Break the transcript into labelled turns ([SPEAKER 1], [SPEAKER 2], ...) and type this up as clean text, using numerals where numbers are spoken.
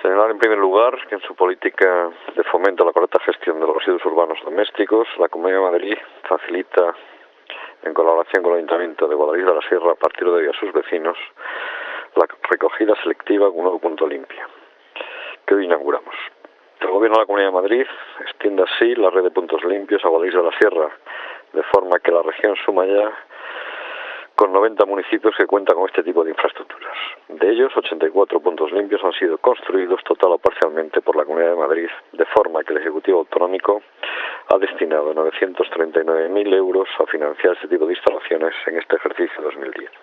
[SPEAKER 1] Señalar en primer lugar que en su política de fomento a la correcta gestión de los residuos urbanos domésticos, la Comunidad de Madrid facilita, en colaboración con el Ayuntamiento de Guadalix de la Sierra, a partir de hoy a sus vecinos, la recogida selectiva con un nuevo punto limpio, que hoy inauguramos. El Gobierno de la Comunidad de Madrid extiende así la red de puntos limpios a Guadalix de la Sierra, de forma que la región suma ya con 90 municipios que cuentan con este tipo de infraestructuras. De ellos, 84 puntos limpios han sido construidos total o parcialmente por la Comunidad de Madrid, de forma que el Ejecutivo Autonómico ha destinado 939.000 euros a financiar este tipo de instalaciones en este ejercicio 2010.